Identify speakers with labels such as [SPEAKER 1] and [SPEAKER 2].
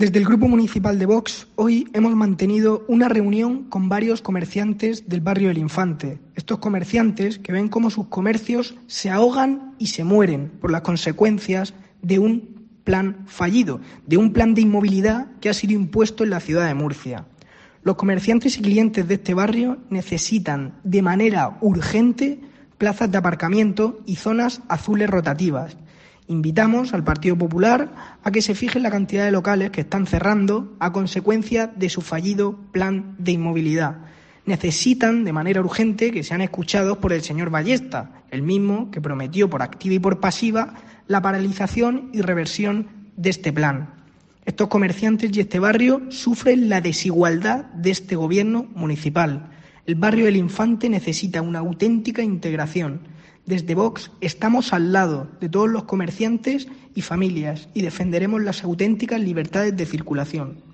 [SPEAKER 1] Desde el Grupo Municipal de Vox, hoy hemos mantenido una reunión con varios comerciantes del barrio del Infante. Estos comerciantes que ven cómo sus comercios se ahogan y se mueren por las consecuencias de un plan fallido, de un plan de inmovilidad que ha sido impuesto en la ciudad de Murcia. Los comerciantes y clientes de este barrio necesitan de manera urgente plazas de aparcamiento y zonas azules rotativas. Invitamos al Partido Popular a que se fije la cantidad de locales que están cerrando a consecuencia de su fallido plan de inmovilidad. Necesitan de manera urgente que sean escuchados por el señor Ballesta, el mismo que prometió por activa y por pasiva la paralización y reversión de este plan. Estos comerciantes y este barrio sufren la desigualdad de este gobierno municipal. El barrio del Infante necesita una auténtica integración. Desde Vox estamos al lado de todos los comerciantes y familias y defenderemos las auténticas libertades de circulación.